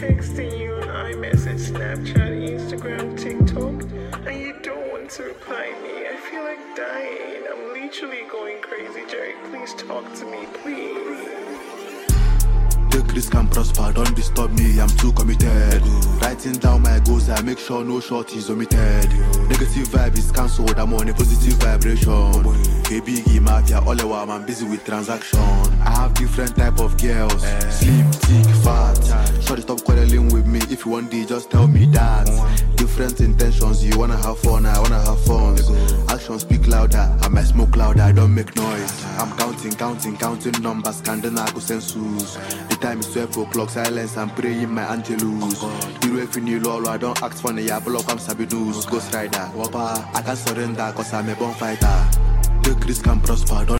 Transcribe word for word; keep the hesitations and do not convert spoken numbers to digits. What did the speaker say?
texting you on iMessage, Snapchat, Instagram, TikTok, and you don't want to reply me. I feel like dying. I'm literally going crazy, Jerry. Please talk to me, please. The Chris can prosper, don't disturb me, I'm too committed. Writing down my goals, I make sure no short is omitted. Negative vibe is cancelled, I'm on a positive vibration. Hey Biggie Mafia, all the while I'm busy with transaction. I have different type of girls, slim, thick, fat. Shorty stop quarreling with me, if you want D, just tell me that. Different intentions, you wanna have fun, I wanna have fun. Actions speak louder, I might smoke louder, I don't make noise. I'm counting, counting, counting numbers, candle I go sensus. The time is twelve o'clock, silence, I'm praying my angelus. You if you knew lolo, I don't act funny, I block, I'm sabi news. Ghost rider, whopper, I can't surrender, cause I'm a born fighter. The Chris can prosper, don't